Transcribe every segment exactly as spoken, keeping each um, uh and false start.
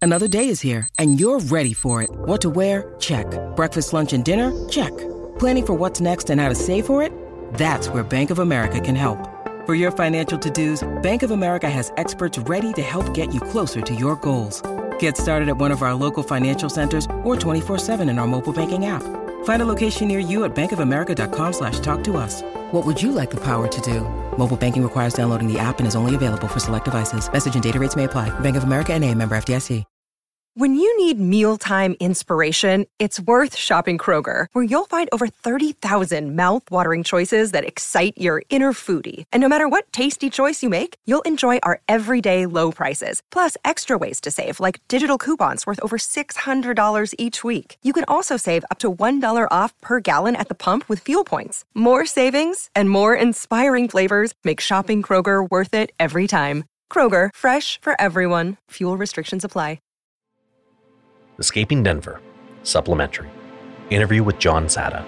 Another day is here, and you're ready for it. What to wear? Check. Breakfast, lunch, and dinner? Check. Planning for what's next and how to save for it? That's where Bank of America can help. For your financial to-dos, Bank of America has experts ready to help get you closer to your goals. Get started at one of our local financial centers or twenty-four seven in our mobile banking app. Find a location near you at bankofamerica.com slash talk to us. What would you like the power to do? Mobile banking requires downloading the app and is only available for select devices. Message and data rates may apply. Bank of America N A, member F D I C. When you need mealtime inspiration, it's worth shopping Kroger, where you'll find over thirty thousand mouth-watering choices that excite your inner foodie. And no matter what tasty choice you make, you'll enjoy our everyday low prices, plus extra ways to save, like digital coupons worth over six hundred dollars each week. You can also save up to one dollar off per gallon at the pump with fuel points. More savings and more inspiring flavors make shopping Kroger worth it every time. Kroger, fresh for everyone. Fuel restrictions apply. Escaping Denver, supplementary. Interview with John Zada.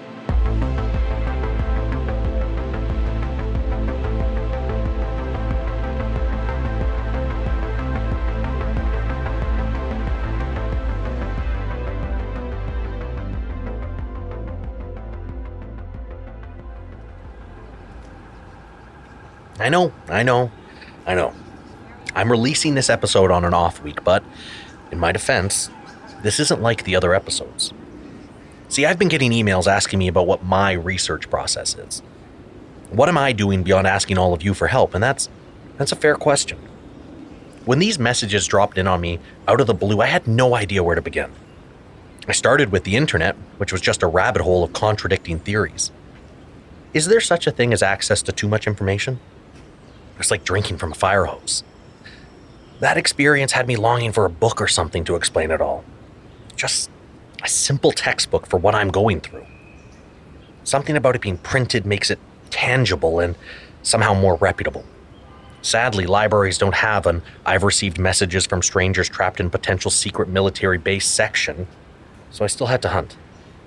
I know, I know, I know. I'm releasing this episode on an off week, but in my defense, this isn't like the other episodes. See, I've been getting emails asking me about what my research process is. What am I doing beyond asking all of you for help? And that's that's a fair question. When these messages dropped in on me out of the blue, I had no idea where to begin. I started with the internet, which was just a rabbit hole of contradicting theories. Is there such a thing as access to too much information? It's like drinking from a fire hose. That experience had me longing for a book or something to explain it all. Just a simple textbook for what I'm going through. Something about it being printed makes it tangible and somehow more reputable. Sadly, libraries don't have an "I've received messages from strangers trapped in potential secret military base" section, so I still had to hunt.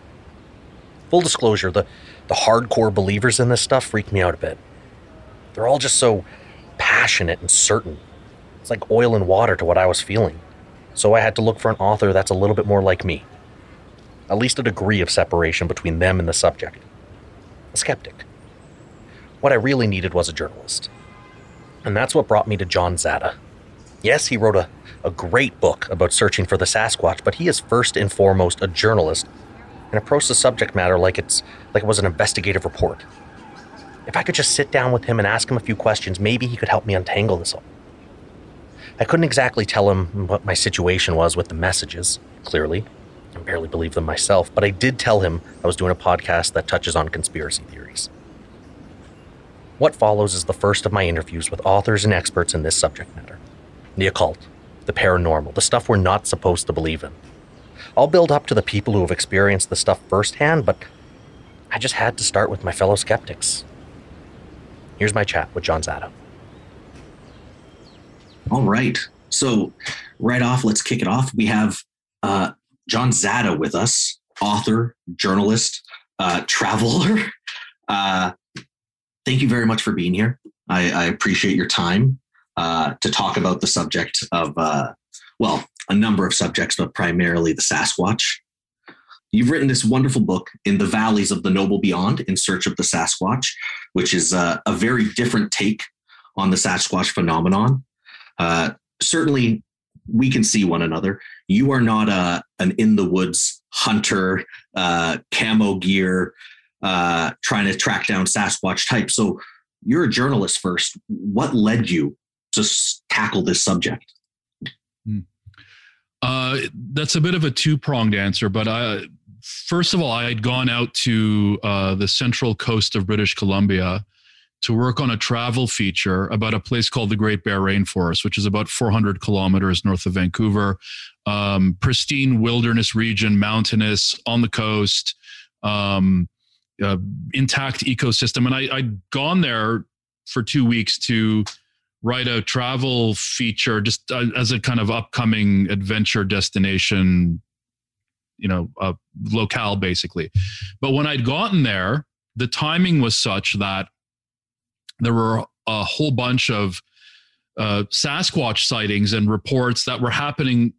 Full disclosure, the, the hardcore believers in this stuff freak me out a bit. They're all just so passionate and certain. It's like oil and water to what I was feeling. So I had to look for an author that's a little bit more like me. At least a degree of separation between them and the subject. A skeptic. What I really needed was a journalist. And that's what brought me to John Zada. Yes, he wrote a, a great book about searching for the Sasquatch, but he is first and foremost a journalist and approached the subject matter like it's like it was an investigative report. If I could just sit down with him and ask him a few questions, maybe he could help me untangle this all. I couldn't exactly tell him what my situation was with the messages, clearly. I barely believe them myself, but I did tell him I was doing a podcast that touches on conspiracy theories. What follows is the first of my interviews with authors and experts in this subject matter. The occult, the paranormal, the stuff we're not supposed to believe in. I'll build up to the people who have experienced the stuff firsthand, but I just had to start with my fellow skeptics. Here's my chat with John Zada. All right. So right off, let's kick it off. We have uh, John Zada with us, author, journalist, uh, traveler. Uh, thank you very much for being here. I, I appreciate your time uh, to talk about the subject of, uh, well, a number of subjects, but primarily the Sasquatch. You've written this wonderful book, In the Valleys of the Noble Beyond, In Search of the Sasquatch, which is uh, a very different take on the Sasquatch phenomenon. Uh, certainly, we can see one another. You are not a, an in-the-woods hunter, uh, camo gear, uh, trying to track down Sasquatch type. So you're a journalist first. What led you to s- tackle this subject? Uh, that's a bit of a two-pronged answer, but I, first of all, I had gone out to uh, the central coast of British Columbia to work on a travel feature about a place called the Great Bear Rainforest, which is about four hundred kilometers north of Vancouver. Um, pristine wilderness region, mountainous, on the coast, um, uh, intact ecosystem. And I, I'd gone there for two weeks to write a travel feature just uh, as a kind of upcoming adventure destination, you know, uh, locale basically. But when I'd gotten there, the timing was such that there were a whole bunch of uh, Sasquatch sightings and reports that were happening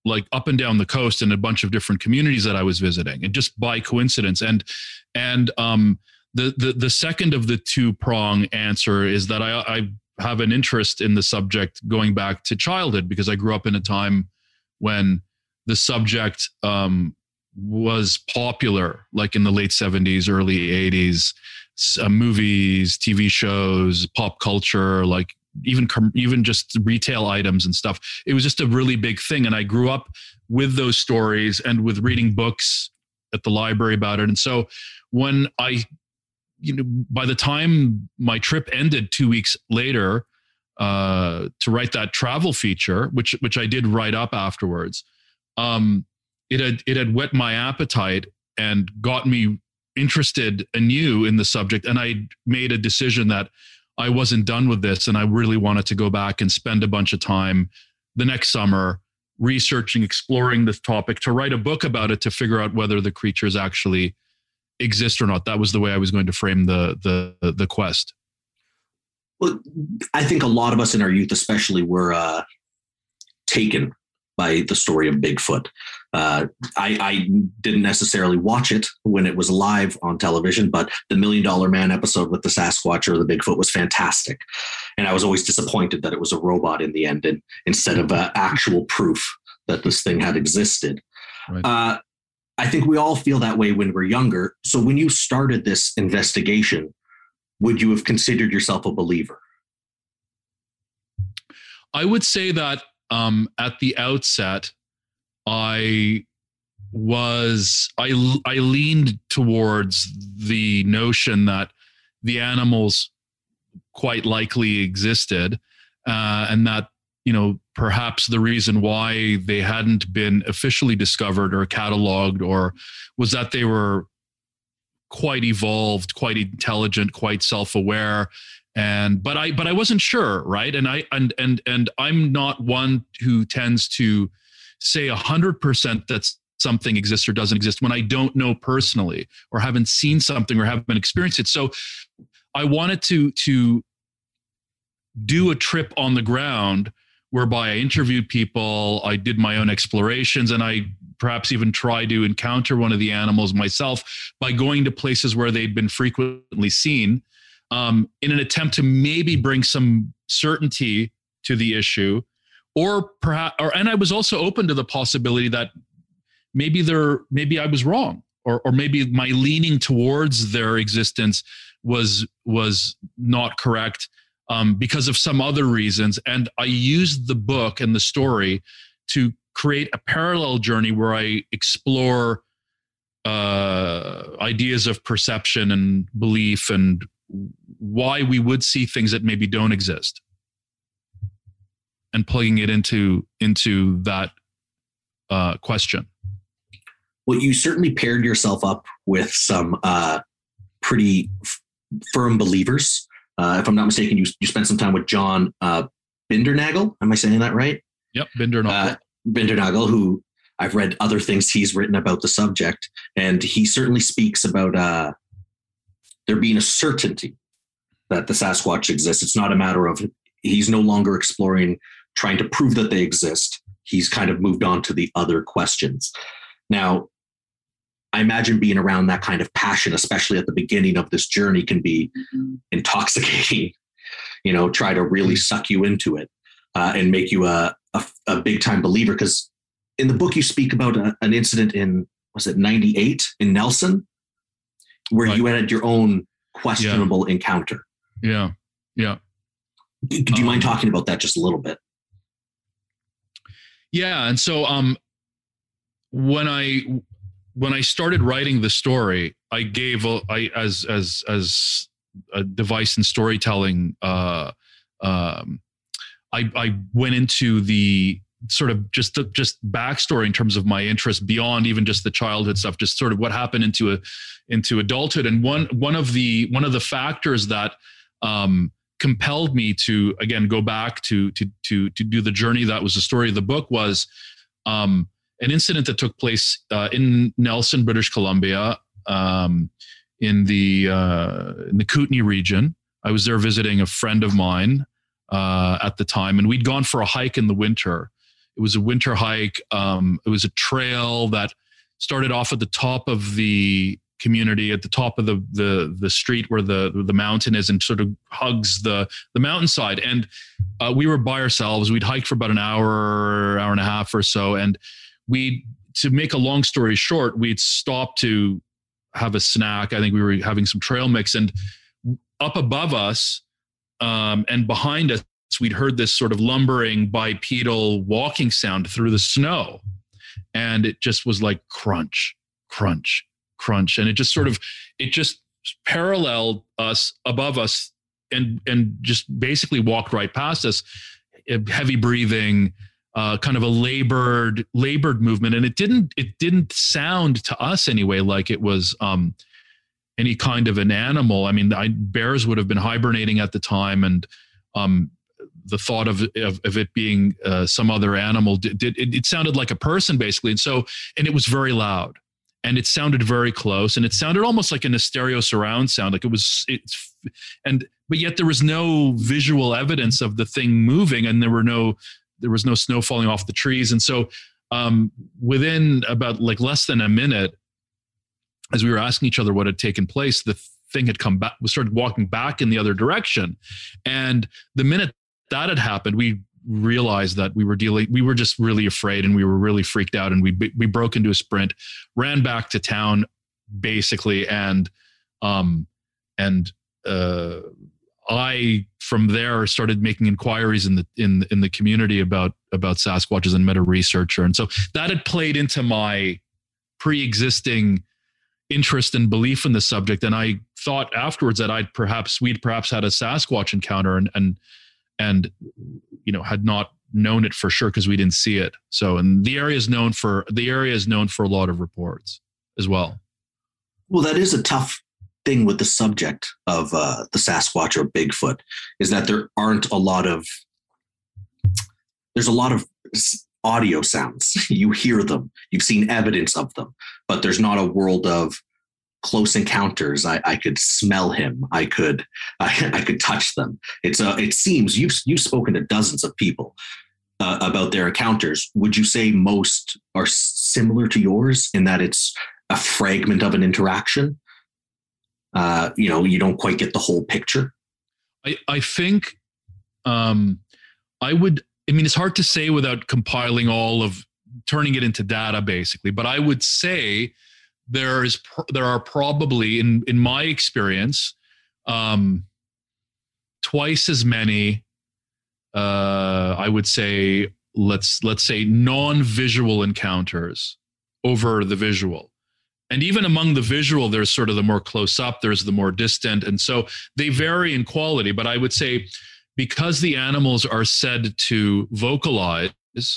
like up and down the coast in a bunch of different communities that I was visiting, and just by coincidence. And and um, the the the second of the two prong answer is that I, I have an interest in the subject going back to childhood, because I grew up in a time when the subject um, was popular, like in the late seventies, early eighties, uh, movies, T V shows, pop culture, like even even just retail items and stuff. It was just a really big thing. And I grew up with those stories and with reading books at the library about it. And so when I, you know, by the time my trip ended two weeks later uh, to write that travel feature, which which I did write up afterwards, um, it had it had whet my appetite and got me interested anew in the subject. And I made a decision that I wasn't done with this, and I really wanted to go back and spend a bunch of time the next summer researching, exploring this topic, to write a book about it, to figure out whether the creatures actually exist or not. That was the way I was going to frame the the the quest. Well, I think a lot of us in our youth, especially, were uh, taken by the story of Bigfoot. Uh, I, I didn't necessarily watch it when it was live on television, but the Million Dollar Man episode with the Sasquatch or the Bigfoot was fantastic. And I was always disappointed that it was a robot in the end, and instead of uh, actual proof that this thing had existed. Right. Uh, I think we all feel that way when we're younger. So when you started this investigation, would you have considered yourself a believer? I would say that um, at the outset, I was, I, I leaned towards the notion that the animals quite likely existed, uh, and that, you know, perhaps the reason why they hadn't been officially discovered or cataloged or was that they were quite evolved, quite intelligent, quite self-aware. And, but I, but I wasn't sure. Right. And I, and, and, and I'm not one who tends to say a hundred percent that something exists or doesn't exist when I don't know personally or haven't seen something or haven't experienced it. So I wanted to, to do a trip on the ground whereby I interviewed people, I did my own explorations, and I perhaps even tried to encounter one of the animals myself by going to places where they'd been frequently seen, um, in an attempt to maybe bring some certainty to the issue, or perhaps, or, and I was also open to the possibility that maybe there, maybe I was wrong, or or maybe my leaning towards their existence was was not correct. Um, because of some other reasons. And I used the book and the story to create a parallel journey where I explore uh, ideas of perception and belief and why we would see things that maybe don't exist, and plugging it into, into that uh, question. Well, you certainly paired yourself up with some uh, pretty f- firm believers. Uh, if I'm not mistaken, you you spent some time with John uh, Bindernagel. Am I saying that right? Yep, Bindernagel. Uh, Bindernagel, who I've read other things he's written about the subject, and he certainly speaks about uh, there being a certainty that the Sasquatch exists. It's not a matter of he's no longer exploring, trying to prove that they exist. He's kind of moved on to the other questions. Now, I imagine being around that kind of passion, especially at the beginning of this journey, can be intoxicating, you know, try to really suck you into it uh, and make you a, a, a big time believer. Because in the book, you speak about a, an incident in, was it ninety-eight in Nelson, where right. you had your own questionable yeah. encounter. Yeah. Yeah. Do, do you um, mind talking about that just a little bit? Yeah. And so um, when I, When I started writing the story, I gave a, I, as as as a device in storytelling. Uh, um, I I went into the sort of just the, just backstory in terms of my interest beyond even just the childhood stuff, just sort of what happened into a into adulthood. And one one of the one of the factors that um, compelled me to again go back to to to to do the journey that was the story of the book was. Um, An incident that took place uh, in Nelson, British Columbia, um, in the uh, in the Kootenay region. I was there visiting a friend of mine uh, at the time, and we'd gone for a hike in the winter. It was a winter hike. Um, it was a trail that started off at the top of the community, at the top of the the the street where the the mountain is, and sort of hugs the the mountainside. And uh, we were by ourselves. We'd hike for about an hour, hour and a half or so, and we, to make a long story short, we'd stopped to have a snack. I think we were having some trail mix, and up above us um, and behind us, we'd heard this sort of lumbering bipedal walking sound through the snow. And it just was like crunch, crunch, crunch. And it just sort of, it just paralleled us above us and, and just basically walked right past us. Heavy breathing, uh, kind of a labored, labored movement. And it didn't, it didn't sound to us anyway, like it was, um, any kind of an animal. I mean, I, bears would have been hibernating at the time, and um, the thought of of, of it being uh, some other animal did, did it, it sounded like a person basically. And so, and it was very loud, and it sounded very close, and it sounded almost like in a stereo surround sound, like it was. It's and but yet there was no visual evidence of the thing moving, and there were no there was no snow falling off the trees, and so um, within about like less than a minute, as we were asking each other what had taken place, the thing had come back, we started walking back in the other direction. And the minute that had happened, we realized that we were dealing, we were just really afraid, and we were really freaked out. And we, we broke into a sprint, ran back to town basically. And, um, and, uh, I, from there, started making inquiries in the, in, in the community about, about Sasquatches, and met a researcher. And so that had played into my pre-existing interest and belief in the subject. And I thought afterwards that I'd perhaps, we'd perhaps had a Sasquatch encounter, and, and, and, you know, had not known it for sure because we didn't see it. So, and the area is known for, the area is known for a lot of reports as well. Well, that is a tough thing with the subject of uh, the Sasquatch or Bigfoot, is that there aren't a lot of, there's a lot of audio sounds. You hear them, you've seen evidence of them, but there's not a world of close encounters. I, I could smell him. I could, I, I could touch them. It's a, it seems you've, you've spoken to dozens of people uh, about their encounters. Would you say most are similar to yours in that it's a fragment of an interaction? Uh, you know, you don't quite get the whole picture. I, I think um, I would, I mean, it's hard to say without compiling all of, turning it into data basically, but I would say there is, there are probably in, in my experience, um, twice as many, uh, I would say, let's, let's say non-visual encounters over the visual. And even among the visual, there's sort of the more close up, there's the more distant. And so they vary in quality, but I would say because the animals are said to vocalize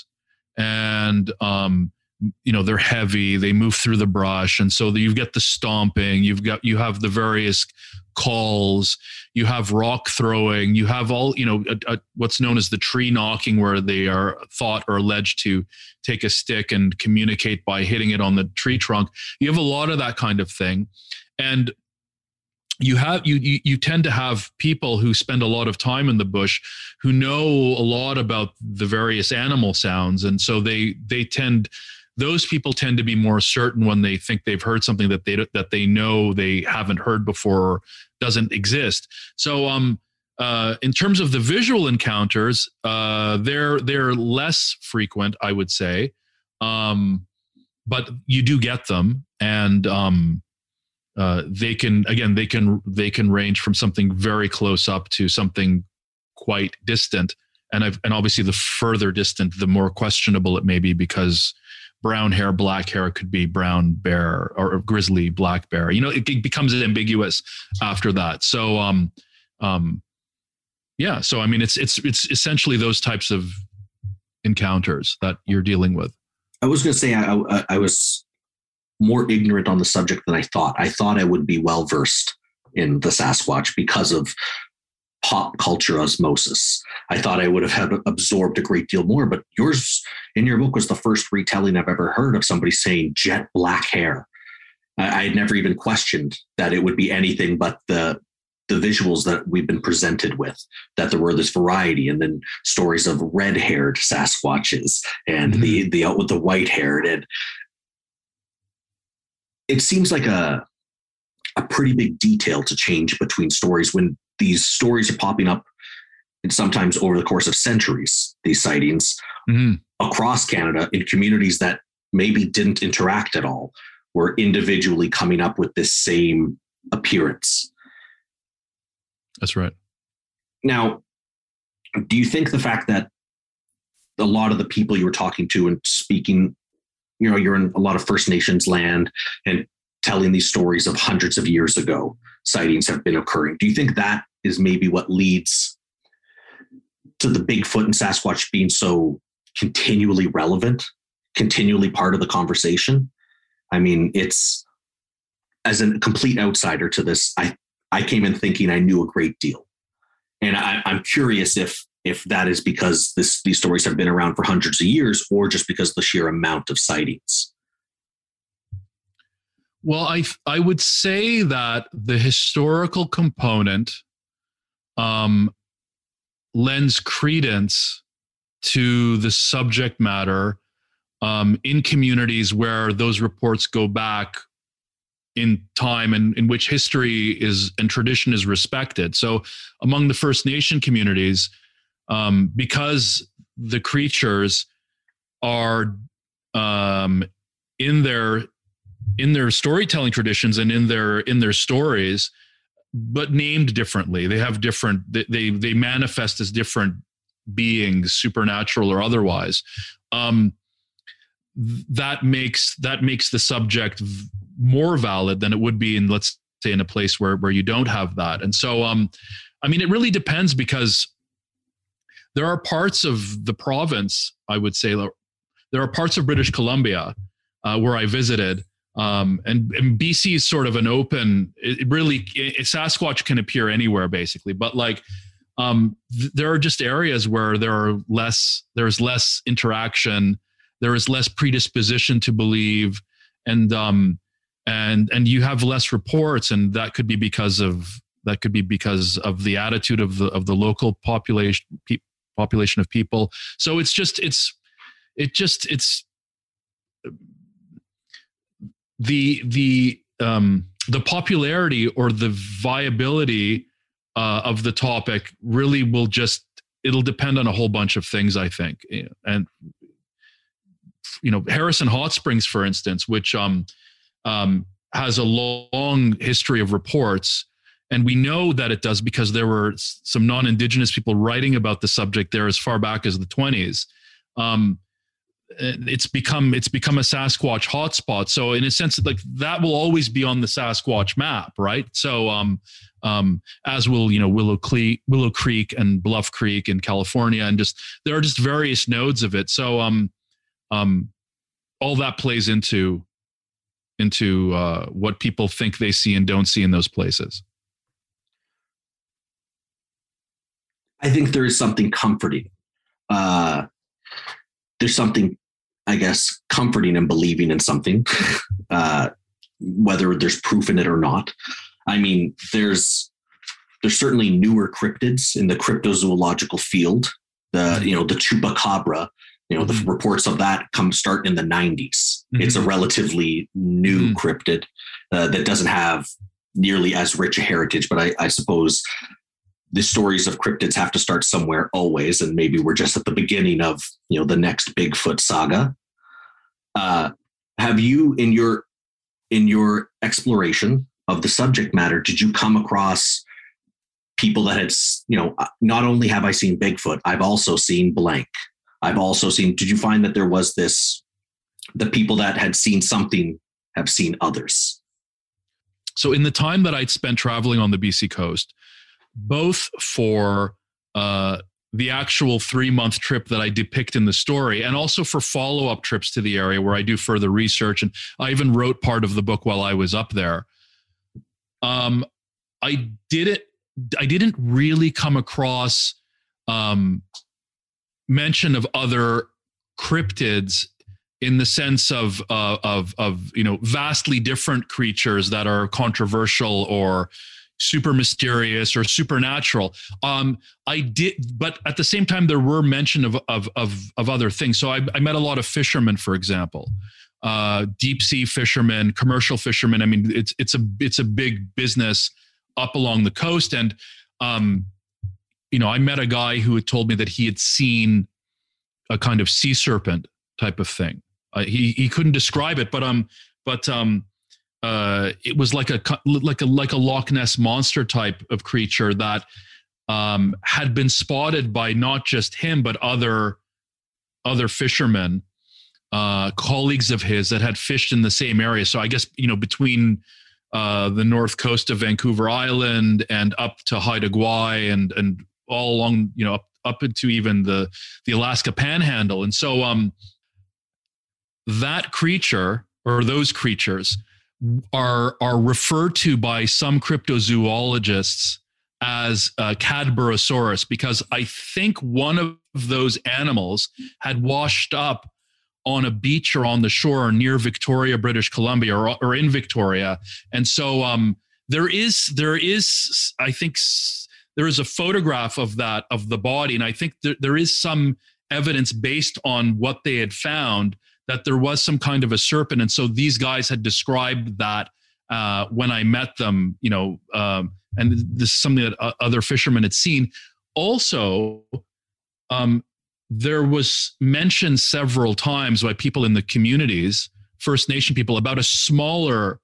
and, um, you know, they're heavy, they move through the brush. And so you get the stomping, you've got, you have the various calls, you have rock throwing, you have all, you know, a, a, what's known as the tree knocking, where they are thought or alleged to take a stick and communicate by hitting it on the tree trunk. You have a lot of that kind of thing. And you have, you, you, you tend to have people who spend a lot of time in the bush who know a lot about the various animal sounds. And so they, they tend, those people tend to be more certain when they think they've heard something that they that they know they haven't heard before or doesn't exist. So, um, uh, in terms of the visual encounters, uh, they're they're less frequent, I would say, um, but you do get them, and um, uh, they can again they can they can range from something very close up to something quite distant, and I've and obviously the further distant, the more questionable it may be, because brown hair, black hair could be brown bear or grizzly black bear. You know, it, it becomes ambiguous after that. So, um, um, yeah. So, I mean, it's, it's, it's essentially those types of encounters that you're dealing with. I was going to say, I, I, I was more ignorant on the subject than I thought. I thought I would be well-versed in the Sasquatch because of pop culture osmosis. I thought I would have had absorbed a great deal more, but yours in your book was the first retelling I've ever heard of somebody saying jet black hair. I had never even questioned that it would be anything but the the visuals that we've been presented with, that there were this variety, and then stories of red-haired Sasquatches and mm-hmm. the the with the white-haired, and it seems like a a pretty big detail to change between stories when these stories are popping up, and sometimes over the course of centuries, these sightings mm-hmm. across Canada in communities that maybe didn't interact at all were individually coming up with this same appearance. That's right. Now, do you think the fact that a lot of the people you were talking to and speaking, you know, you're in a lot of First Nations land and telling these stories of hundreds of years ago, sightings have been occurring. Do you think that is maybe what leads to the Bigfoot and Sasquatch being so continually relevant, continually part of the conversation? I mean, it's, as a complete outsider to this, I I came in thinking I knew a great deal. And I, I'm curious if if that is because this these stories have been around for hundreds of years, or just because of the sheer amount of sightings. Well, I I would say that the historical component um, lends credence to the subject matter um, in communities where those reports go back in time and in which history is and tradition is respected. So among the First Nation communities, um, because the creatures are um, in their in their storytelling traditions and in their in their stories, but named differently. They have different. They they manifest as different beings, supernatural or otherwise. Um, that makes that makes the subject more valid than it would be in, let's say, in a place where where you don't have that. And so, um, I mean, it really depends, because there are parts of the province, I would say, there are parts of British Columbia uh, where I visited, um, and, and B C is sort of an open. It, it really, it, Sasquatch can appear anywhere, basically, but like. Um, th- there are just areas where there are less, there's less interaction, there is less predisposition to believe, and um, and and you have less reports, and that could be because of that could be because of the attitude of the of the local population pe- population of people. So it's just it's it just it's the the um, the popularity or the viability Uh, of the topic really will just, it'll depend on a whole bunch of things, I think. And, you know, Harrison Hot Springs, for instance, which um, um, has a long history of reports. And we know that it does because there were some non-Indigenous people writing about the subject there as far back as the twenties. Um, it's become it's become a Sasquatch hotspot. So in a sense, like that will always be on the Sasquatch map, right? So um, um, as will you know Willow Creek, Willow Creek, and Bluff Creek in California, and just there are just various nodes of it. So um, um, all that plays into into uh, what people think they see and don't see in those places. I think there is something comforting. Uh, there's something, I guess, comforting in believing in something, uh, whether there's proof in it or not. I mean, there's there's certainly newer cryptids in the cryptozoological field. The you know the chupacabra, you know mm-hmm. the reports of that come start in the nineties. Mm-hmm. It's a relatively new mm-hmm. cryptid uh, that doesn't have nearly as rich a heritage, but I, I suppose the stories of cryptids have to start somewhere always, and maybe we're just at the beginning of you know the next Bigfoot saga. Uh, have you, in your in your exploration of the subject matter, did you come across people that had, you know, not only have I seen Bigfoot, I've also seen blank. I've also seen. Did you find that there was this, the people that had seen something have seen others? So in the time that I'd spent traveling on the B C coast, both for uh, the actual three-month trip that I depict in the story, and also for follow-up trips to the area where I do further research, and I even wrote part of the book while I was up there. Um, I didn't. I didn't really come across um, mention of other cryptids in the sense of uh, of of you know vastly different creatures that are controversial or super mysterious or supernatural. Um, I did, but at the same time, there were mention of of of, of other things. So I, I met a lot of fishermen, for example, uh, deep sea fishermen, commercial fishermen. I mean, it's it's a it's a big business up along the coast, and um, you know, I met a guy who had told me that he had seen a kind of sea serpent type of thing. Uh, he he couldn't describe it, but um, but um. Uh, it was like a like a like a Loch Ness monster type of creature that um, had been spotted by not just him but other other fishermen, uh, colleagues of his that had fished in the same area. So I guess, you know, between uh, the north coast of Vancouver Island and up to Haida Gwaii and and all along, you know, up, up into even the the Alaska Panhandle. And so um, that creature or those creatures are are referred to by some cryptozoologists as uh, Cadborosaurus, because I think one of those animals had washed up on a beach or on the shore near Victoria, British Columbia, or, or in Victoria. And so um, there is there is I think there is a photograph of that, of the body, and I think there, there is some evidence based on what they had found that there was some kind of a serpent. And so these guys had described that uh, when I met them, you know, um, and this is something that uh, other fishermen had seen. Also, um, there was mentioned several times by people in the communities, First Nation people, about a smaller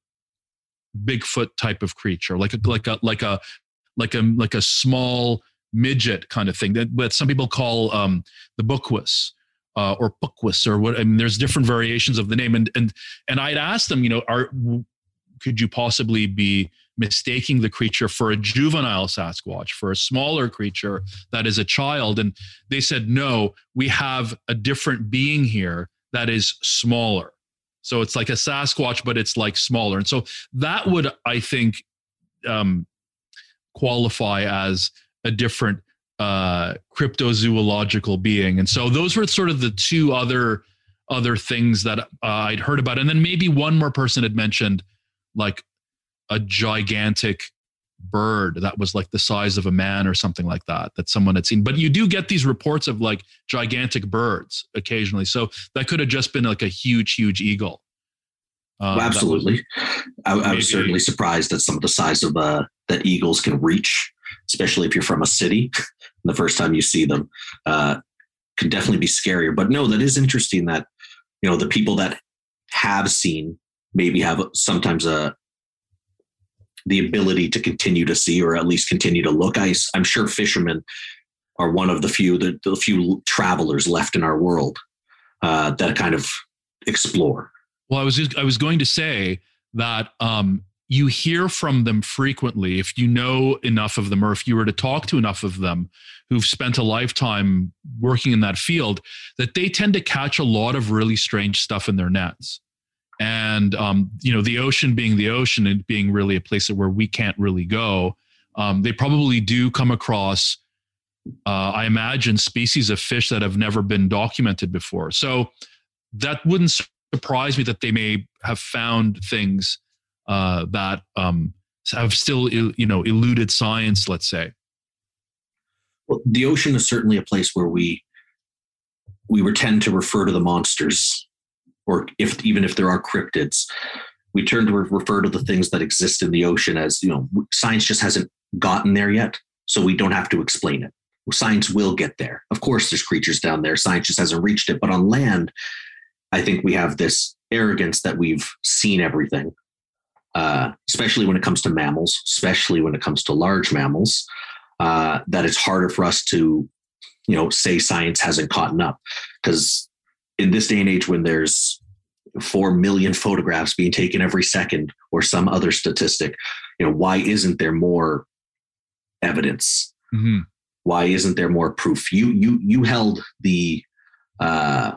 Bigfoot type of creature, like a, like a, like a, like a, like a small midget kind of thing that, that some people call um, the Bookwis. Uh, or Pukwis, or what? I mean, there's different variations of the name, and and and I'd asked them, you know, are could you possibly be mistaking the creature for a juvenile Sasquatch, for a smaller creature that is a child? And they said, no, we have a different being here that is smaller. So it's like a Sasquatch, but it's like smaller, and so that would, I think, um, qualify as a different uh cryptozoological being. And so those were sort of the two other other things that uh, I'd heard about. And then maybe one more person had mentioned like a gigantic bird that was like the size of a man or something like that, that someone had seen. But you do get these reports of like gigantic birds occasionally, so that could have just been like a huge huge eagle. Um, well, absolutely. I, I was certainly surprised at some of the size of uh that eagles can reach, especially if you're from a city. The first time you see them uh, can definitely be scarier. But no, that is interesting that, you know, the people that have seen maybe have sometimes a the ability to continue to see, or at least continue to look. I, I'm sure fishermen are one of the few the, the few travelers left in our world uh, that kind of explore. Well, I was just, I was going to say that um, you hear from them frequently if you know enough of them, or if you were to talk to enough of them who've spent a lifetime working in that field, that they tend to catch a lot of really strange stuff in their nets. And, um, you know, the ocean being the ocean and being really a place where we can't really go, um, they probably do come across, uh, I imagine, species of fish that have never been documented before. So that wouldn't surprise me that they may have found things uh, that um, have still, you know, eluded science, let's say. Well, the ocean is certainly a place where we we would tend to refer to the monsters, or if even if there are cryptids, we turn to refer to the things that exist in the ocean as, you know, science just hasn't gotten there yet, so we don't have to explain it. Science will get there. Of course, there's creatures down there. Science just hasn't reached it. But on land, I think we have this arrogance that we've seen everything, uh, especially when it comes to mammals, especially when it comes to large mammals, uh, that it's harder for us to, you know, say science hasn't caught up. Because in this day and age, when there's four million photographs being taken every second or some other statistic, you know, why isn't there more evidence? Mm-hmm. Why isn't there more proof? You you you held the uh,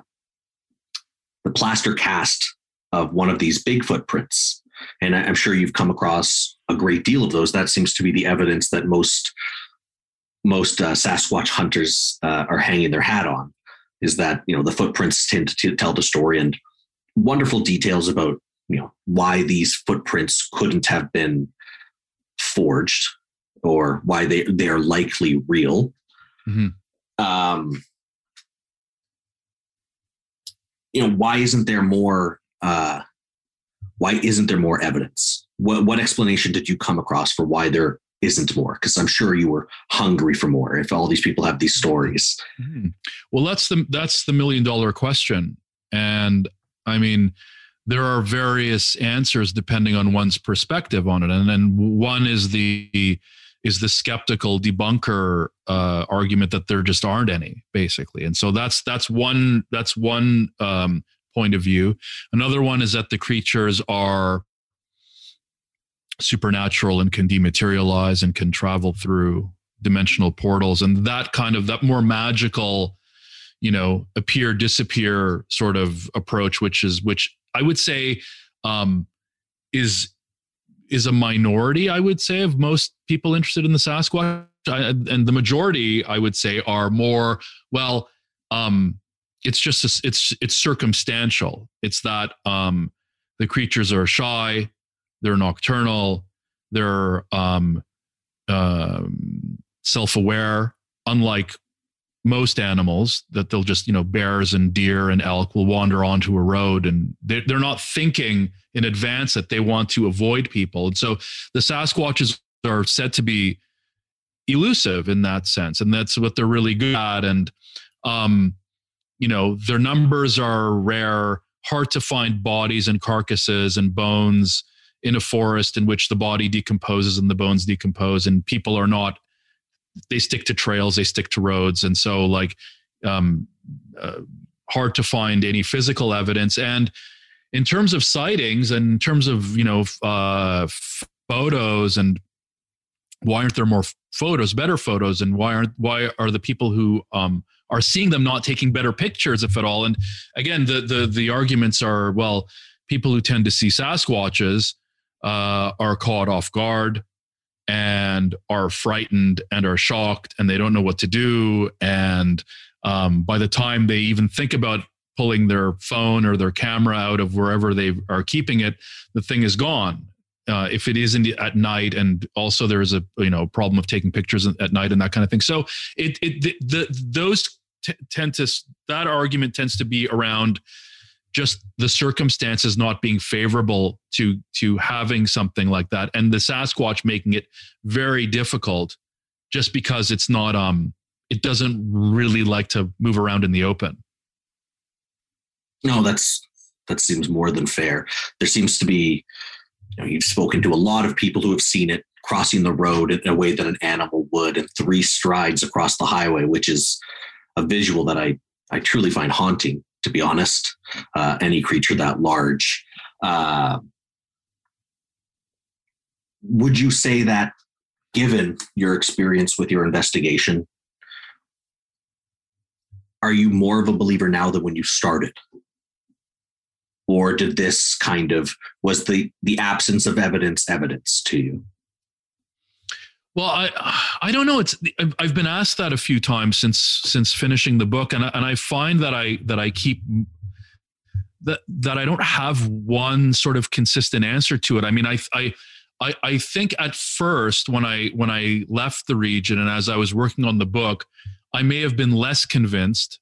the plaster cast of one of these Bigfoot prints, and I'm sure you've come across a great deal of those. That seems to be the evidence that most most uh, Sasquatch hunters uh, are hanging their hat on. Is that, you know, the footprints tend to tell the story, and wonderful details about, you know, why these footprints couldn't have been forged or why they, they are likely real. Mm-hmm. Um, you know, why isn't there more, uh, why isn't there more evidence? What, what explanation did you come across for why there isn't more? Because I'm sure you were hungry for more if all these people have these stories. Mm-hmm. Well, that's the, that's the million dollar question. And I mean, there are various answers depending on one's perspective on it. And then one is the, is the skeptical debunker uh, argument that there just aren't any, basically. And so that's, that's one, that's one um, point of view. Another one is that the creatures are supernatural and can dematerialize and can travel through dimensional portals. And that kind of, that more magical, you know, appear, disappear sort of approach, which is, which I would say um, is, is a minority, I would say, of most people interested in the Sasquatch. I, and the majority, I would say, are more, well, um, it's just, a, it's, it's circumstantial. It's that um, the creatures are shy, they're nocturnal, they're um, um, self-aware, unlike most animals that they'll just, you know, bears and deer and elk will wander onto a road and they're, they're not thinking in advance that they want to avoid people. And so the Sasquatches are said to be elusive in that sense. And that's what they're really good at. And, um, you know, their numbers are rare, hard to find bodies and carcasses and bones in a forest in which the body decomposes and the bones decompose, and people are not, they stick to trails, they stick to roads. And so like, um, uh, hard to find any physical evidence. And in terms of sightings and in terms of, you know, uh, photos, and why aren't there more photos, better photos? And why aren't, why are the people who, um, are seeing them not taking better pictures, if at all? And again, the, the, the arguments are, well, people who tend to see Sasquatches, uh, are caught off guard and are frightened and are shocked and they don't know what to do. And um, by the time they even think about pulling their phone or their camera out of wherever they are keeping it, the thing is gone. Uh, if it isn't at night, and also there's a, you know, problem of taking pictures at night and that kind of thing. So it, it the, the those t- tend to, that argument tends to be around just the circumstances not being favorable to to having something like that, and the Sasquatch making it very difficult just because it's not um it doesn't really like to move around in the open. No, that's that seems more than fair. There seems to be, you know, you've spoken to a lot of people who have seen it crossing the road in a way that an animal would, in three strides across the highway, which is a visual that I I truly find haunting, to be honest. Uh, any creature that large. Uh, would you say that, given your experience with your investigation, are you more of a believer now than when you started? Or did this kind of, was the, the absence of evidence evidence to you? Well, I I don't know. It's I've been asked that a few times since since finishing the book, and I, and I find that I that I keep that that I don't have one sort of consistent answer to it. I mean, I I I, I think at first when I when I left the region and as I was working on the book, I may have been less convinced.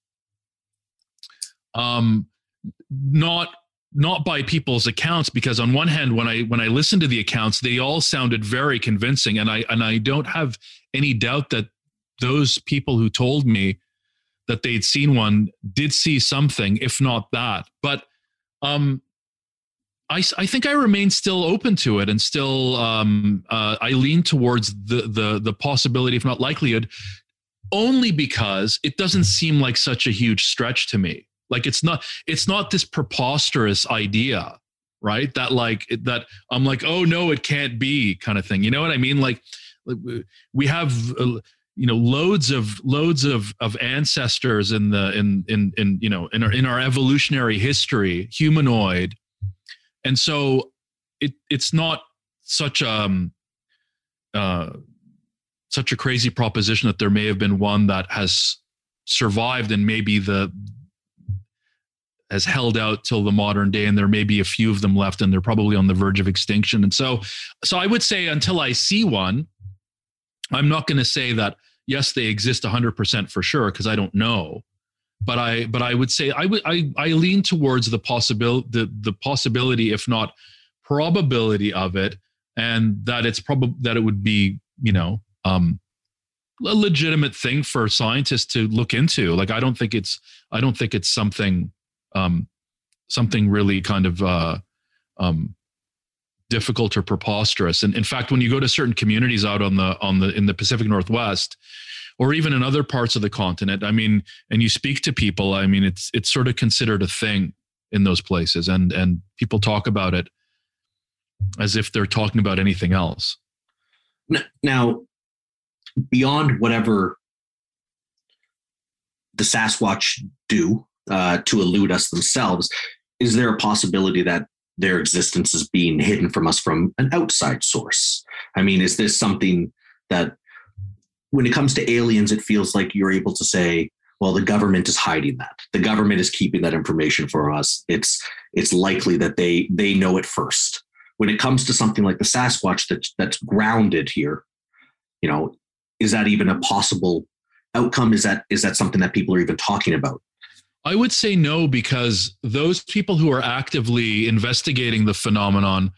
Um, not. Not by people's accounts, because on one hand, when I when I listened to the accounts, they all sounded very convincing, and I and I don't have any doubt that those people who told me that they'd seen one did see something, if not that. But um, I I think I remain still open to it, and still um, uh, I lean towards the the the possibility, if not likelihood, only because it doesn't seem like such a huge stretch to me. Like it's not, it's not this preposterous idea, right? That like, that I'm like, oh no, it can't be kind of thing. You know what I mean? Like we have, uh, you know, loads of, loads of, of ancestors in the, in, in, in, you know, in our, in our evolutionary history, humanoid. And so it, it's not such um uh, such a crazy proposition that there may have been one that has survived, and maybe the, has held out till the modern day, and there may be a few of them left, and they're probably on the verge of extinction. And so, so I would say until I see one, I'm not going to say that yes, they exist one hundred percent for sure, because I don't know. But I, but I would say I would I I lean towards the possibility the the possibility, if not probability of it, and that it's probably that it would be, you know, um, a legitimate thing for scientists to look into. Like I don't think it's I don't think it's something um, something really kind of uh, um, difficult or preposterous. And in fact, when you go to certain communities out on the on the in the Pacific Northwest, or even in other parts of the continent, I mean, and you speak to people, I mean, it's it's sort of considered a thing in those places, and and people talk about it as if they're talking about anything else. Now, beyond whatever the Sasquatch do uh, to elude us themselves, is there a possibility that their existence is being hidden from us from an outside source? I mean, is this something that, when it comes to aliens, it feels like you're able to say, well, the government is hiding that. The government is keeping that information for us. It's it's likely that they they know it first. When it comes to something like the Sasquatch that's that's grounded here, you know, is that even a possible outcome? Is that is that something that people are even talking about? I would say no, because those people who are actively investigating the phenomenon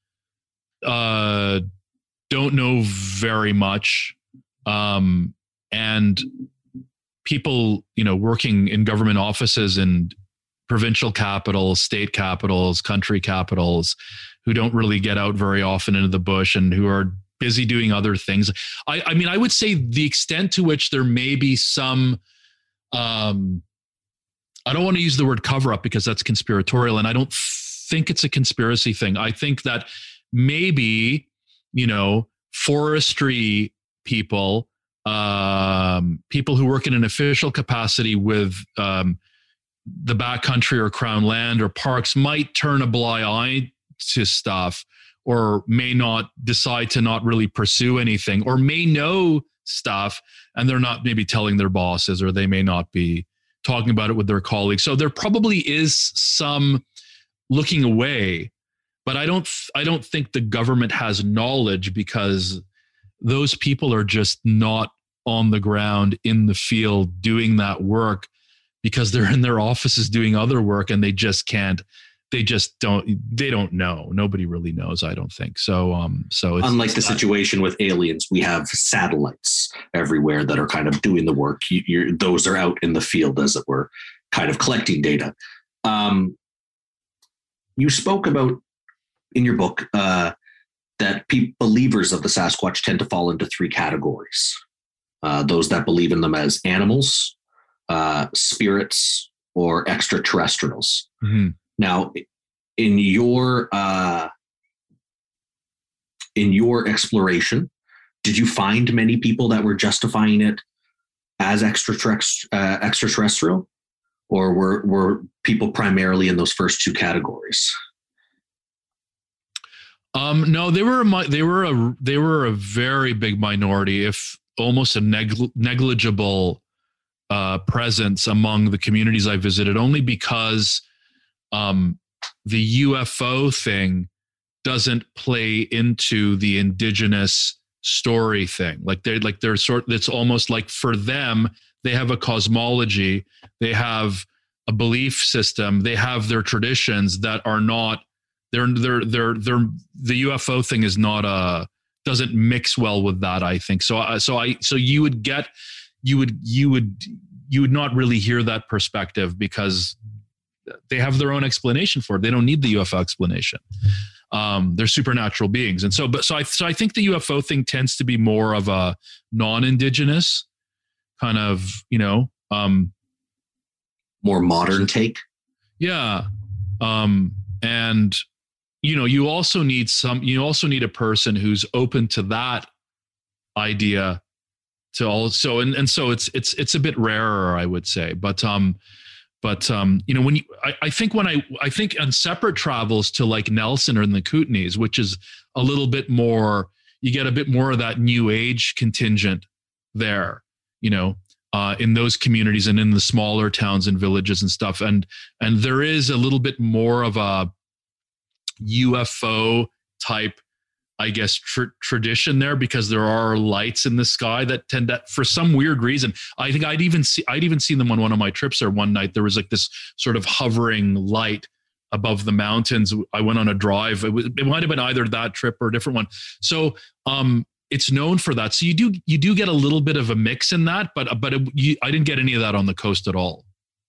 uh, don't know very much. Um, and people, you know, working in government offices and provincial capitals, state capitals, country capitals, who don't really get out very often into the bush and who are busy doing other things. I, I mean, I would say the extent to which there may be some, um, I don't want to use the word cover up because that's conspiratorial, and I don't think it's a conspiracy thing. I think that maybe, you know, forestry people, um, people who work in an official capacity with um, the backcountry or crown land or parks might turn a blind eye to stuff, or may not decide to not really pursue anything, or may know stuff and they're not maybe telling their bosses, or they may not be talking about it with their colleagues. So there probably is some looking away, but I don't, I don't think the government has knowledge, because those people are just not on the ground in the field doing that work, because they're in their offices doing other work, and they just can't, they just don't, they don't know. Nobody really knows, I don't think. So, um, so it's, unlike it's the not, situation with aliens, we have satellites everywhere that are kind of doing the work. You, you're, those are out in the field, as it were, kind of collecting data. Um, you spoke about in your book, uh, that pe- believers of the Sasquatch tend to fall into three categories. Uh, those that believe in them as animals, uh, spirits, or extraterrestrials. Mm-hmm. Now, in your uh, in your exploration, did you find many people that were justifying it as extraterrest- uh, extraterrestrial, or were were people primarily in those first two categories? Um, no, they were a, they were a they were a very big minority, if almost a negl- negligible uh, presence among the communities I visited, only because um, the U F O thing doesn't play into the indigenous story thing. Like they like they're sort. It's almost like for them, they have a cosmology, they have a belief system, they have their traditions that are not. They're, they're, they're, they're, the U F O thing is not a, doesn't mix well with that, I think. So, uh, so I, so you would get, you would, you would, you would not really hear that perspective, because they have their own explanation for it. They don't need the U F O explanation. Um, they're supernatural beings. And so, but, so I, so I think the U F O thing tends to be more of a non-indigenous kind of, you know, um, more modern take. Yeah. Um, and, you know, you also need some, you also need a person who's open to that idea to also, and, and so it's, it's, it's a bit rarer, I would say, but, um, but, um, you know, when you, I, I think when I, I think on separate travels to like Nelson or in the Kootenays, which is a little bit more, you get a bit more of that new age contingent there, you know, uh, in those communities and in the smaller towns and villages and stuff. And and there is a little bit more of a U F O type, I guess, tr- tradition there, because there are lights in the sky that tend to, for some weird reason, I think I'd even see, I'd even seen them on one of my trips there one night. There was like this sort of hovering light above the mountains. I went on a drive. It, was, it might have been either that trip or a different one. So um, it's known for that. So you do, you do get a little bit of a mix in that, but, but it, you, I didn't get any of that on the coast at all.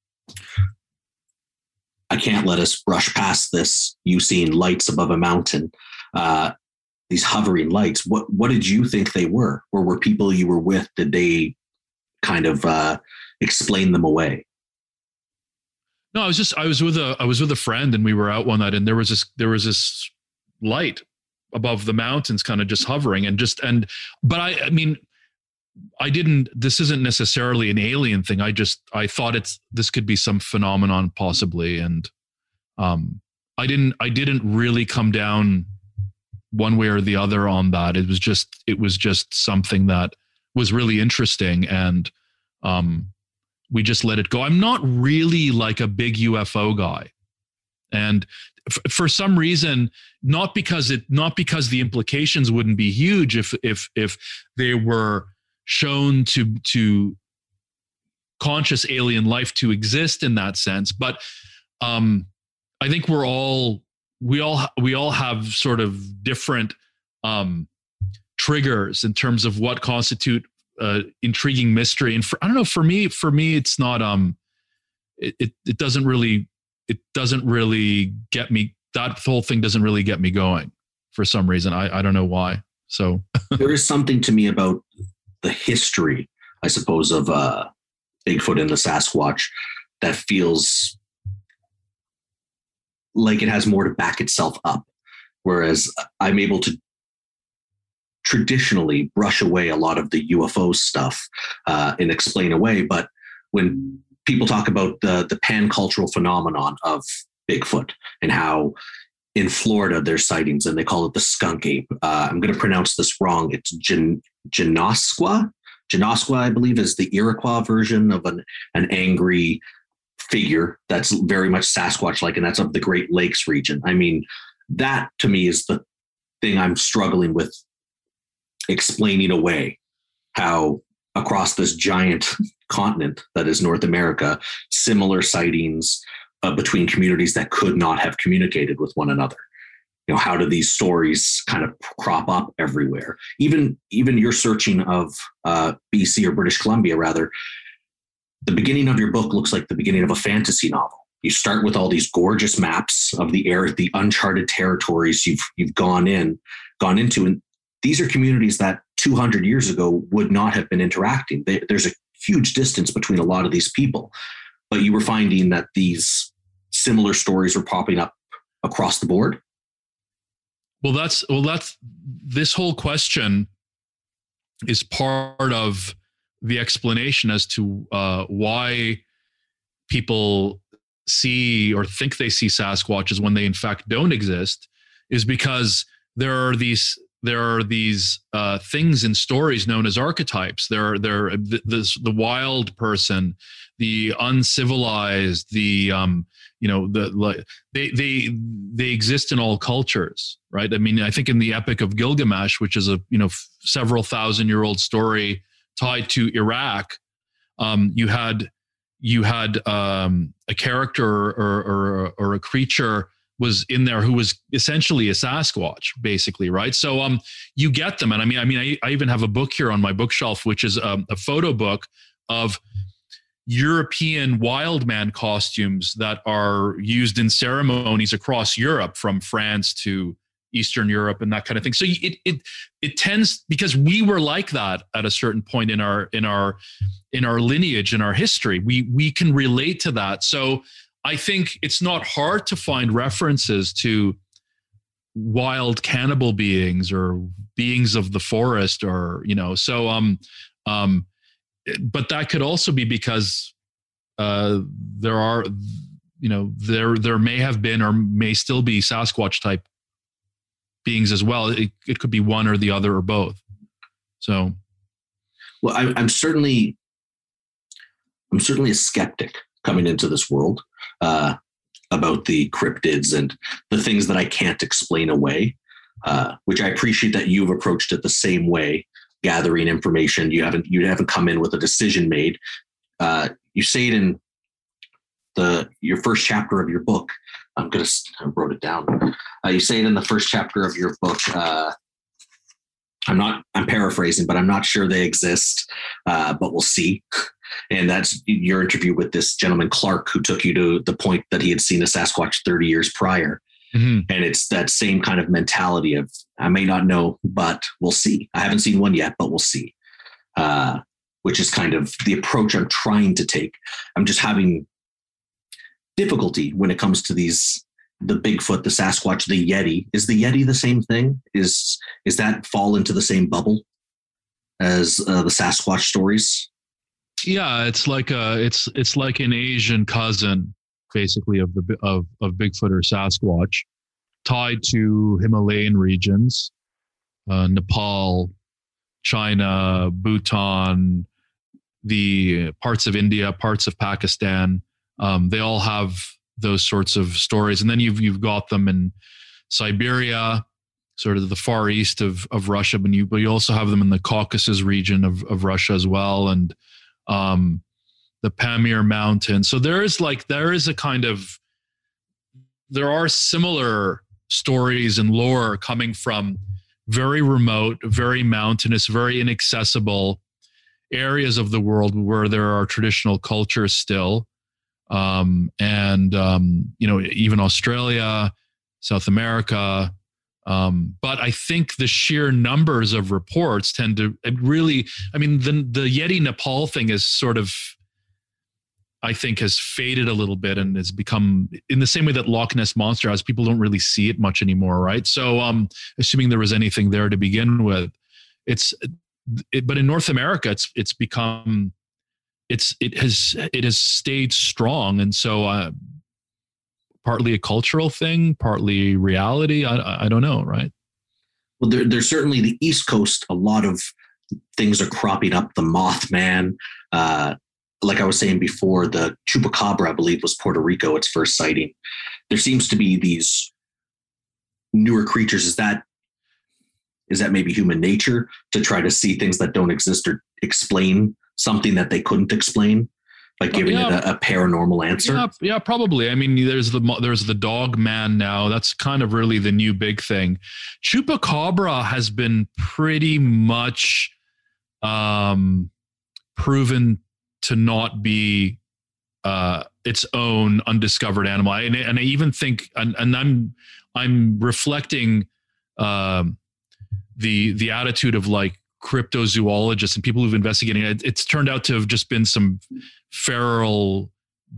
I can't let us brush past this. You seeing lights above a mountain, uh, these hovering lights. What what did you think they were? Or were people you were with, did they kind of uh, explain them away? No, I was just I was with a I was with a friend, and we were out one night, and there was this there was this light above the mountains, kind of just hovering, and just and but I I mean. I didn't, this isn't necessarily an alien thing. I just, I thought it's, this could be some phenomenon possibly. And um, I didn't, I didn't really come down one way or the other on that. It was just, it was just something that was really interesting. And um, we just let it go. I'm not really like a big U F O guy. And f- for some reason, not because it, not because the implications wouldn't be huge if, if, if they were shown to to conscious alien life to exist in that sense, but um, I think we're all we all we all have sort of different um, triggers in terms of what constitute uh, intriguing mystery. And for, I don't know, for me, for me, it's not um, it, it it doesn't really it doesn't really get me. That whole thing doesn't really get me going for some reason. I I don't know why. So there is something to me about the history, I suppose, of uh, Bigfoot and the Sasquatch that feels like it has more to back itself up. Whereas I'm able to traditionally brush away a lot of the U F O stuff uh, and explain away. But when people talk about the, the pan-cultural phenomenon of Bigfoot and how in Florida there's sightings and they call it the skunk ape. Uh, I'm going to pronounce this wrong. It's Gen- Genosqua. Genosqua, I believe, is the Iroquois version of an, an angry figure that's very much Sasquatch-like, and that's of the Great Lakes region. I mean, that to me is the thing I'm struggling with explaining away, how across this giant continent that is North America, similar sightings Uh, between communities that could not have communicated with one another. You know, how do these stories kind of crop up everywhere? Even even your searching of uh, B C or British Columbia, rather, the beginning of your book looks like the beginning of a fantasy novel. You start with all these gorgeous maps of the air, the uncharted territories you've you've gone in, gone into, and these are communities that two hundred years ago would not have been interacting. They, there's a huge distance between a lot of these people. But you were finding that these similar stories were popping up across the board. Well, that's well, that's this whole question is part of the explanation as to uh, why people see or think they see Sasquatches when they in fact don't exist, is because there are these there are these uh, things in stories known as archetypes. There are there the, the the wild person, the uncivilized, the um, you know the like they they they exist in all cultures, right? I mean, I think in the Epic of Gilgamesh, which is a you know f- several thousand year old story tied to Iraq, um, you had you had um, a character or or or a creature was in there who was essentially a Sasquatch, basically, right? So um, you get them, and I mean, I mean, I, I even have a book here on my bookshelf, which is um, a photo book of European wild man costumes that are used in ceremonies across Europe, from France to Eastern Europe and that kind of thing. So it it it tends, because we were like that at a certain point in our in our in our lineage, in our history, we we can relate to that. So I think it's not hard to find references to wild cannibal beings or beings of the forest, or, you know, so, um, um, but that could also be because, uh, there are, you know, there, there may have been, or may still be Sasquatch type beings as well. It, it could be one or the other or both. So. Well, I, I'm certainly I'm certainly a skeptic coming into this world uh, about the cryptids and the things that I can't explain away, uh, which I appreciate that you've approached it the same way, gathering information. You haven't, you haven't come in with a decision made. Uh, you say it in the, your first chapter of your book. I'm going to, I wrote it down. Uh, you say it in the first chapter of your book. Uh, I'm not, I'm paraphrasing, but I'm not sure they exist, uh, but we'll see. And that's your interview with this gentleman, Clark, who took you to the point that he had seen a Sasquatch thirty years prior. Mm-hmm. And it's that same kind of mentality of, I may not know, but we'll see. I haven't seen one yet, but we'll see. Uh, which is kind of the approach I'm trying to take. I'm just having difficulty when it comes to these, the Bigfoot, the Sasquatch, the Yeti. Is the Yeti the same thing? Is, is that fall into the same bubble as uh, the Sasquatch stories? Yeah, it's like a, it's, it's like an Asian cousin, basically, of the, of, of Bigfoot or Sasquatch, tied to Himalayan regions, uh, Nepal, China, Bhutan, the parts of India, parts of Pakistan. Um, they all have those sorts of stories. And then you've, you've got them in Siberia, sort of the far east of, of Russia, but you, but you also have them in the Caucasus region of, of Russia as well. And, um, the Pamir Mountain. So there is like, there is a kind of, there are similar stories and lore coming from very remote, very mountainous, very inaccessible areas of the world where there are traditional cultures still. Um, and, um, you know, even Australia, South America. Um, but I think the sheer numbers of reports tend to really, I mean, the, the Yeti Nepal thing is sort of, I think, has faded a little bit and has become, in the same way that Loch Ness Monster has, people don't really see it much anymore, right? So, um, assuming there was anything there to begin with, it's, it, but in North America, it's it's become, it's it has it has stayed strong, and so uh, partly a cultural thing, partly reality. I I don't know, right? Well, there, there's certainly the East Coast. A lot of things are cropping up. The Mothman. Uh, Like I was saying before, the Chupacabra, I believe, was Puerto Rico, its first sighting. There seems to be these newer creatures. Is that is that maybe human nature to try to see things that don't exist or explain something that they couldn't explain, like giving yeah. it a, a paranormal answer? Yeah, yeah, probably. I mean, there's the there's the dog man now. That's kind of really the new big thing. Chupacabra has been pretty much um, proven to not be uh, its own undiscovered animal. I, and, and I even think, and, and I'm, I'm reflecting um, the, the attitude of like cryptozoologists and people who've investigated it. It's turned out to have just been some feral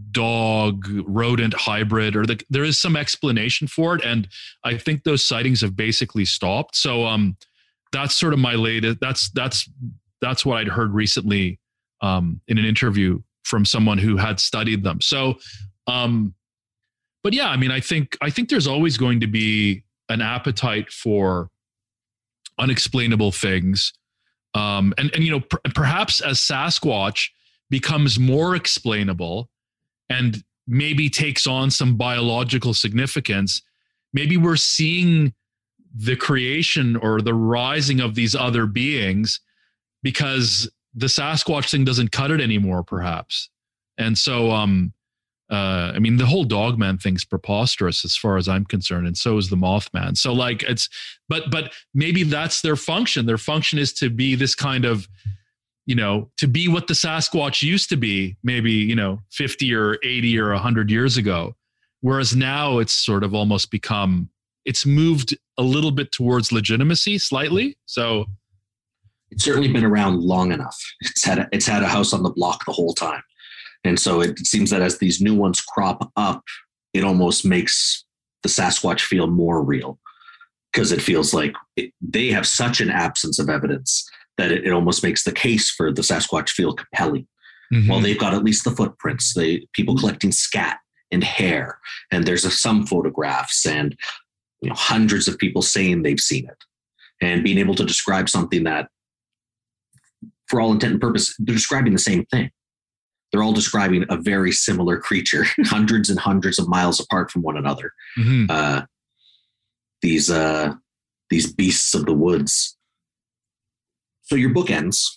dog rodent hybrid, or the, there is some explanation for it. And I think those sightings have basically stopped. So um, that's sort of my latest, that's, that's, that's what I'd heard recently Um, in an interview from someone who had studied them. So, um, but yeah, I mean, I think, I think there's always going to be an appetite for unexplainable things. Um, and, and, you know, per- perhaps as Sasquatch becomes more explainable and maybe takes on some biological significance, maybe we're seeing the creation or the rising of these other beings because the Sasquatch thing doesn't cut it anymore, perhaps. And so, um, uh, I mean, the whole Dogman thing's preposterous as far as I'm concerned. And so is the Mothman. So like it's, but, but maybe that's their function. Their function is to be this kind of, you know, to be what the Sasquatch used to be, maybe, you know, fifty or eighty or a hundred years ago. Whereas now it's sort of almost become, it's moved a little bit towards legitimacy slightly. So, it's certainly been around long enough. It's had a, it's had a house on the block the whole time. And so it seems that as these new ones crop up, it almost makes the Sasquatch feel more real because it feels like it, they have such an absence of evidence that it, it almost makes the case for the Sasquatch feel compelling. Mm-hmm. Well, they've got at least the footprints, they people collecting scat and hair, and there's a, some photographs and you know hundreds of people saying they've seen it, and being able to describe something that, for all intent and purpose, they're describing the same thing. they're all describing a very similar creature, hundreds and hundreds of miles apart from one another. Mm-hmm. Uh, these uh, these beasts of the woods. So your book ends.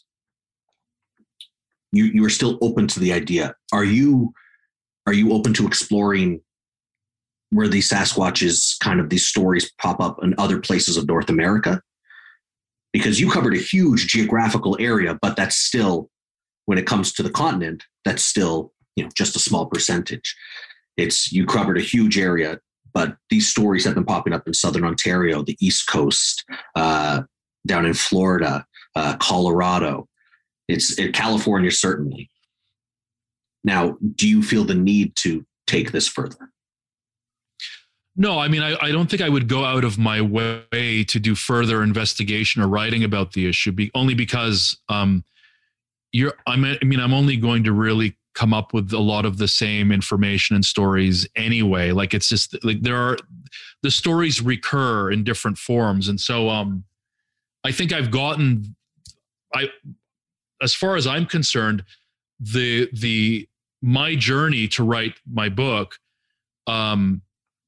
You you are still open to the idea. Are you are you open to exploring where these Sasquatches, kind of these stories, pop up in other places of North America? Because you covered a huge geographical area, but that's still, when it comes to the continent, that's still, you know, just a small percentage. It's, you covered a huge area, but these stories have been popping up in Southern Ontario, the East Coast, uh, down in Florida, uh, Colorado. It's in California, certainly. Now, do you feel the need to take this further? No, I mean, I, I don't think I would go out of my way to do further investigation or writing about the issue, be, only because um, you're. I mean, I mean, I'm only going to really come up with a lot of the same information and stories anyway. Like, it's just like there are the stories recur in different forms, and so um, I think I've gotten. I, as far as I'm concerned, the the my journey to write my book. Um,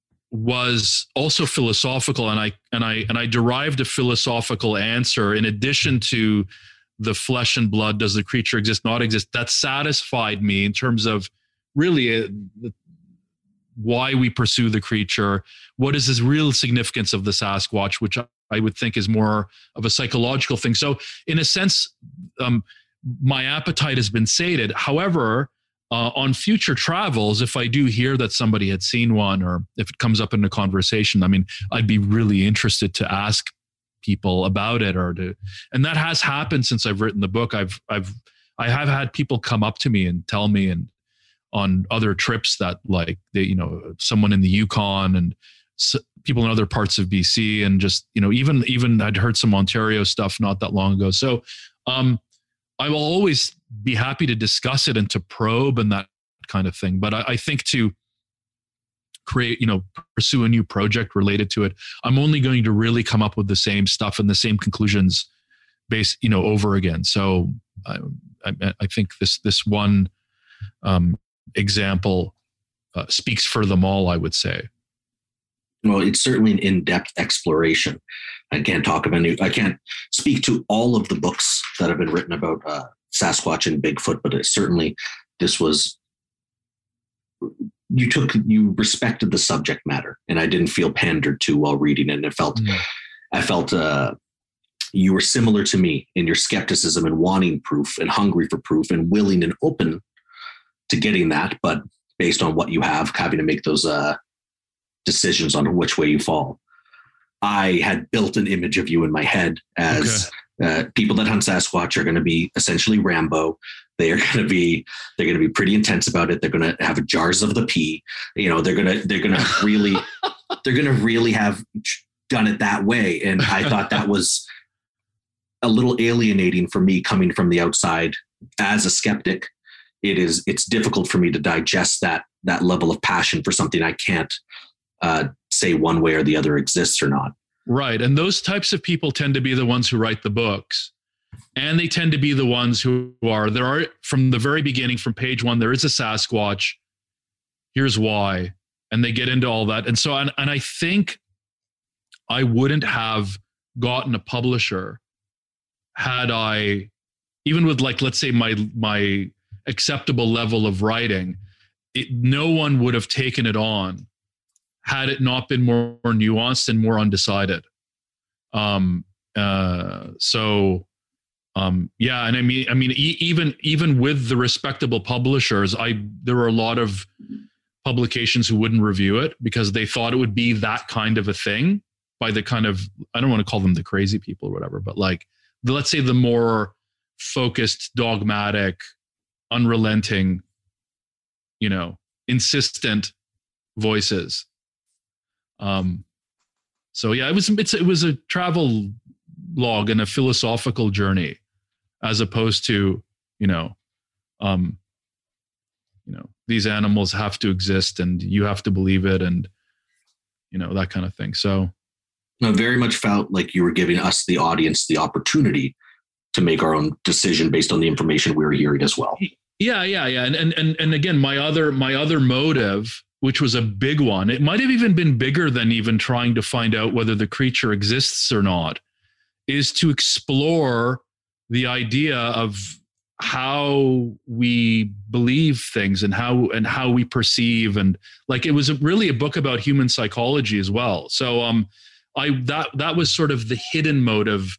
was also philosophical, and I and I and I derived a philosophical answer in addition to the flesh and blood. Does the creature exist, not exist? That satisfied me in terms of really uh, why we pursue the creature. What is this real significance of the Sasquatch, which I would think is more of a psychological thing. So in a sense, um, my appetite has been sated. However, Uh, on future travels, if I do hear that somebody had seen one, or if it comes up in a conversation, I mean, I'd be really interested to ask people about it, or to, and that has happened since I've written the book. I've, I've, I have had people come up to me and tell me, and on other trips that, like, they, you know, someone in the Yukon and s- people in other parts of B C, and just, you know, even, even I'd heard some Ontario stuff not that long ago. So, um, I will always be happy to discuss it and to probe and that kind of thing. But I, I think to create, you know, pursue a new project related to it, I'm only going to really come up with the same stuff and the same conclusions based, you know, over again. So I, I, I think this, this one um, example uh, speaks for them all, I would say. Well, it's certainly an in-depth exploration. I can't talk about any, I can't speak to all of the books that have been written about uh, Sasquatch and Bigfoot, but it certainly, this was, you took, you respected the subject matter, and I didn't feel pandered to while reading it. And it felt, mm. I felt uh, you were similar to me in your skepticism and wanting proof and hungry for proof and willing and open to getting that, but based on what you have, having to make those uh, decisions on which way you fall. I had built an image of you in my head as okay. uh, people that hunt Sasquatch are going to be essentially Rambo. They are going to be, they're going to be pretty intense about it. They're going to have jars of the pee. You know, they're going to, they're going to really, they're going to really have done it that way. And I thought that was a little alienating for me coming from the outside as a skeptic. It is, it's difficult for me to digest that, that level of passion for something I can't uh, say one way or the other exists or not. Right. And those types of people tend to be the ones who write the books. And they tend to be the ones who are, there are, from the very beginning, from page one, there is a Sasquatch. Here's why. And they get into all that. And so, and, and I think I wouldn't have gotten a publisher had I, even with, like, let's say my, my acceptable level of writing, it, no one would have taken it on had it not been more, more nuanced and more undecided. Um, uh, so, um, yeah. And I mean, I mean, e- even, even with the respectable publishers, I, there were a lot of publications who wouldn't review it because they thought it would be that kind of a thing by the kind of, I don't want to call them the crazy people or whatever, but like, the, let's say the more focused, dogmatic, unrelenting, you know, insistent voices. Um, so yeah, it was, it's, it was a travel log and a philosophical journey as opposed to, you know, um, you know, these animals have to exist and you have to believe it and, you know, that kind of thing. So I very much felt like you were giving us, the audience, the opportunity to make our own decision based on the information we were hearing as well. Yeah, yeah, yeah. And, and and and again, my other my other motive, which was a big one, it might have even been bigger than even trying to find out whether the creature exists or not, is to explore the idea of how we believe things and how and how we perceive, and like it was really a book about human psychology as well. So um I that that was sort of the hidden motive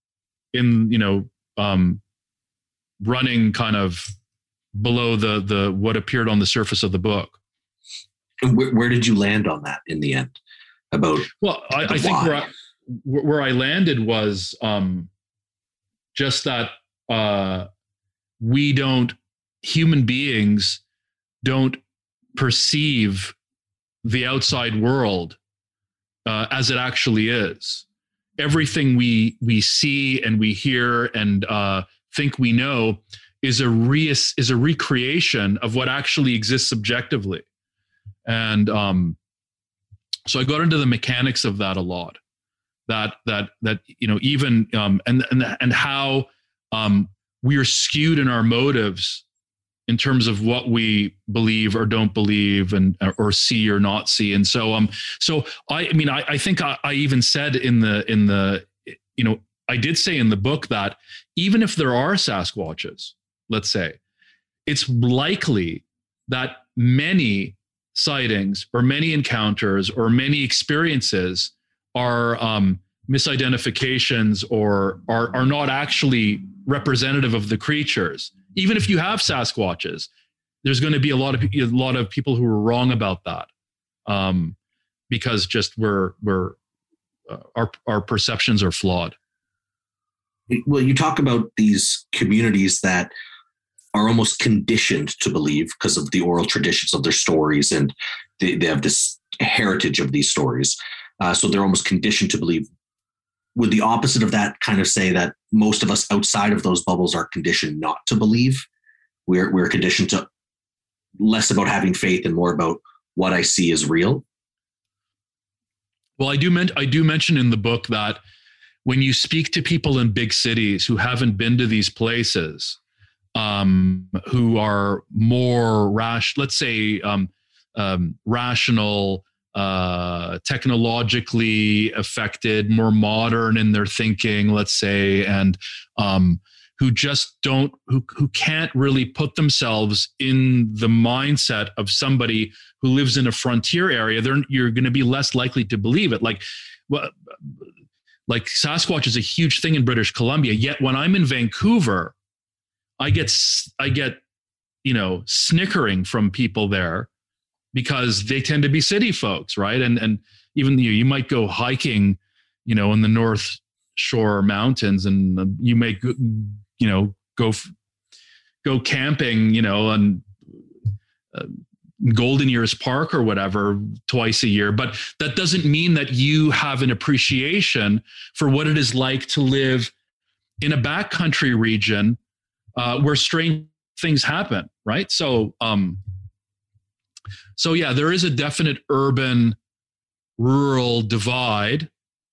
in, you know, um running kind of below the the what appeared on the surface of the book. And where, where did you land on that in the end? About well, I, I think where I, where I landed was um, just that uh, we don't, human beings don't perceive the outside world uh, as it actually is. Everything we we see and we hear and uh, think we know is a re- is a recreation of what actually exists subjectively. And um, so I got into the mechanics of that a lot. That that that you know even um, and and and how um, we are skewed in our motives in terms of what we believe or don't believe and or see or not see. And so um so I I mean I, I think I, I even said in the in the you know I did say in the book that even if there are Sasquatches, let's say, it's likely that many sightings or many encounters or many experiences are um, misidentifications or are are not actually representative of the creatures. Even if you have Sasquatches, there's going to be a lot of a lot of people who are wrong about that, um, because just we're we're uh, our our perceptions are flawed. Well, you talk about these communities that are almost conditioned to believe because of the oral traditions of their stories, and they, they have this heritage of these stories. Uh, so they're almost conditioned to believe. Would the opposite of that kind of say that most of us outside of those bubbles are conditioned not to believe? We're we're conditioned to less about having faith and more about what I see is real. Well, I do men- I do mention in the book that when you speak to people in big cities who haven't been to these places, um, who are more rash, let's say um, um, rational, uh, technologically affected, more modern in their thinking, let's say, and um, who just don't, who who can't really put themselves in the mindset of somebody who lives in a frontier area, they're you're going to be less likely to believe it. Like, well, like Sasquatch is a huge thing in British Columbia. Yet when I'm in Vancouver, I get I get you know snickering from people there, because they tend to be city folks, right? And and even you, you might go hiking, you know, in the North Shore Mountains, and you may, you know, go go camping, you know, on uh, Golden Years Park or whatever twice a year. But that doesn't mean that you have an appreciation for what it is like to live in a backcountry region uh, where strange things happen, right? So. Um, So yeah, there is a definite urban-rural divide.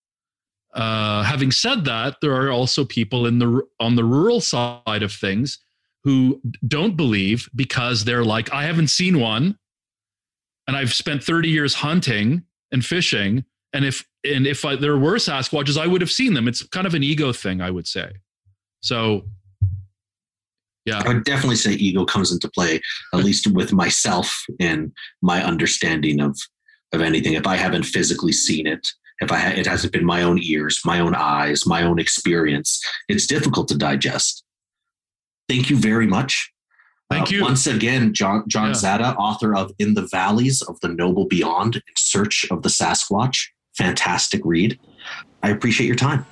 Uh, having said that, there are also people in the on the rural side of things who don't believe because they're like, I haven't seen one, and I've spent thirty years hunting and fishing, and if and if I, there were Sasquatches, I would have seen them. It's kind of an ego thing, I would say. So. Yeah, I would definitely say ego comes into play, at least with myself and my understanding of of anything. If I haven't physically seen it, if I ha- it hasn't been my own ears, my own eyes, my own experience, it's difficult to digest. Thank you very much. Thank uh, you once again, John John yeah. Zada, author of In the Valleys of the Noble Beyond: In Search of the Sasquatch. Fantastic read. I appreciate your time.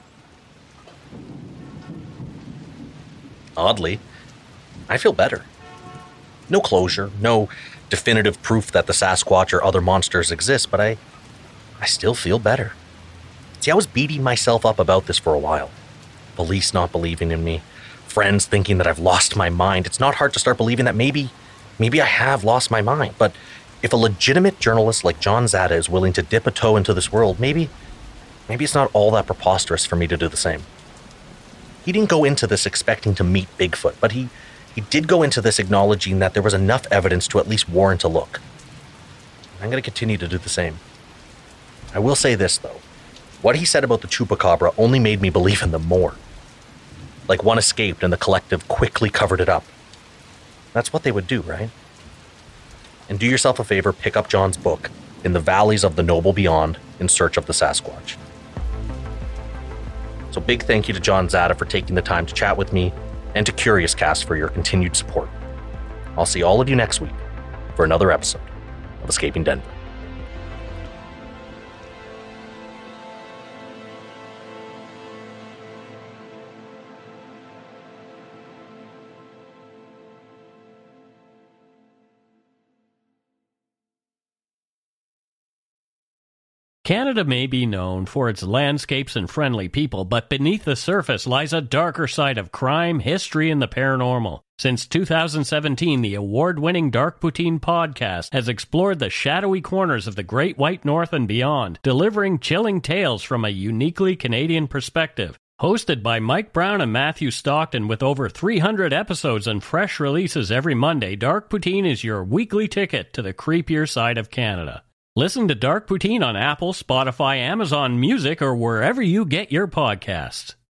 Oddly, I feel better. No closure, no definitive proof that the Sasquatch or other monsters exist, but I I still feel better. See, I was beating myself up about this for a while. Police not believing in me, friends thinking that I've lost my mind. It's not hard to start believing that maybe, maybe I have lost my mind. But if a legitimate journalist like John Zada is willing to dip a toe into this world, maybe, maybe it's not all that preposterous for me to do the same. He didn't go into this expecting to meet Bigfoot, but he He did go into this acknowledging that there was enough evidence to at least warrant a look. I'm going to continue to do the same. I will say this, though. What he said about the Chupacabra only made me believe in them more. Like one escaped and the collective quickly covered it up. That's what they would do, right? And do yourself a favor, pick up John's book, In the Valleys of the Noble Beyond, in Search of the Sasquatch. So big thank you to John Zada for taking the time to chat with me, and to Curious Cast for your continued support. I'll see all of you next week for another episode of Escaping Denver. Canada may be known for its landscapes and friendly people, but beneath the surface lies a darker side of crime, history, and the paranormal. Since two thousand seventeen, the award-winning Dark Poutine podcast has explored the shadowy corners of the Great White North and beyond, delivering chilling tales from a uniquely Canadian perspective. Hosted by Mike Brown and Matthew Stockton with over three hundred episodes and fresh releases every Monday, Dark Poutine is your weekly ticket to the creepier side of Canada. Listen to Dark Poutine on Apple, Spotify, Amazon Music, or wherever you get your podcasts.